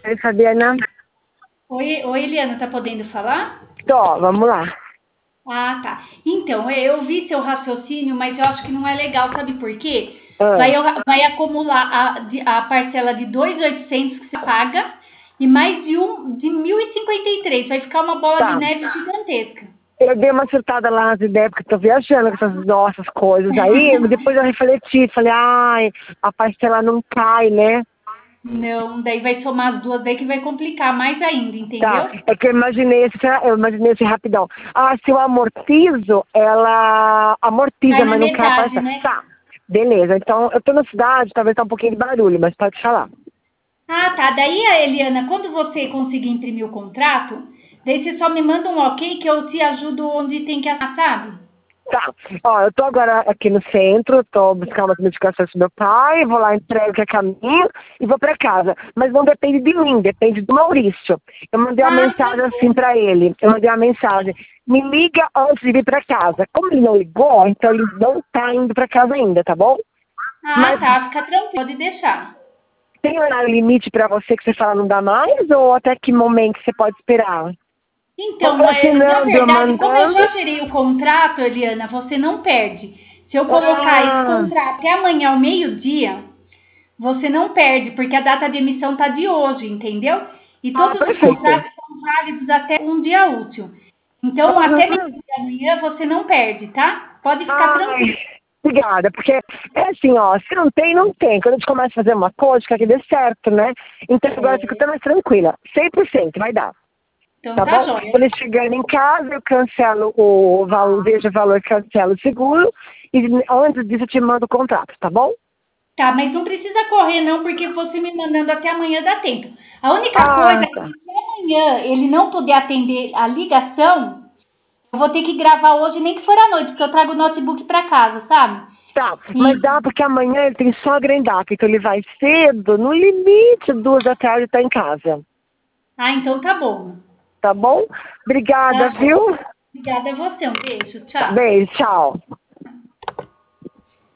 Oi, Fabiana. Oi, Eliana, tá podendo falar? Tô, vamos lá. Ah, tá. Então, eu vi seu raciocínio, mas eu acho que não é legal, sabe por quê? Ah, Vai acumular a parcela de 2.800 que você paga e mais de 1.053. Vai ficar uma bola de tá. neve gigantesca. Eu dei uma acertada lá nas ideias, porque tô viajando com essas nossas coisas. Aí, depois eu refleti, falei, ai, a parcela não cai, né? Não, daí vai somar as duas, daí que vai complicar mais ainda, Tá, entendeu? é que eu imaginei esse rapidão. Ah, se eu amortizo, ela Cai amortiza, na mas não cai a metade, parcela. né? Tá, beleza. Então, eu tô na cidade, talvez tá um pouquinho de barulho, mas pode falar. Ah, tá. Daí, a Eliana, quando você conseguir imprimir o contrato, daí você só me manda um ok que eu te ajudo onde tem que assinar, sabe? Tá, ó, eu tô agora aqui no centro, tô buscando umas medicações do meu pai, vou lá, entrego que é caminho e vou pra casa. Mas não depende de mim, depende do Maurício. Eu mandei uma Ah, tá mensagem assim bom. pra ele, eu mandei uma mensagem, me liga antes de vir pra casa. Como ele não ligou, então ele não tá indo pra casa ainda, tá bom? Ah, Mas tá. Fica tranquilo, pode deixar. tem horário limite pra você que você fala não dá mais ou até que momento você pode esperar? Então, Ou na assinando, eu verdade, como eu mandando. já gerei o contrato, Eliana, você não perde. Se eu colocar esse Ah, contrato até amanhã ao meio-dia, você não perde, porque a data de emissão tá de hoje, entendeu? E ah, todos os perfeito. contratos são válidos até um dia útil. Então, até Uhum. meio-dia amanhã você não perde, tá? Pode ficar Ai, tranquilo. obrigada, porque é assim, ó, se não tem, não tem. Quando a gente começa a fazer uma coisa, quer que dê certo, né? Então agora eu fico É, até mais tranquila. 100% vai dar, então tá tá bom? jóia. Quando eu chegando em casa, eu cancelo o valor, vejo o valor, cancelo o seguro, e antes disso eu te mando o contrato, tá bom? Tá, mas não precisa correr não, porque você me mandando até amanhã dá tempo. A única coisa Ah, é que tá. se amanhã ele não puder atender a ligação, eu vou ter que gravar hoje, nem que for à noite, porque eu trago o notebook pra casa, sabe? Tá, mas E, dá porque amanhã ele tem sogra em DAC, então ele vai cedo, no limite, 2 da tarde tá em casa, então tá bom. tá bom? Obrigada, Tá, viu? obrigada a você, um beijo, tchau. Beijo, tchau.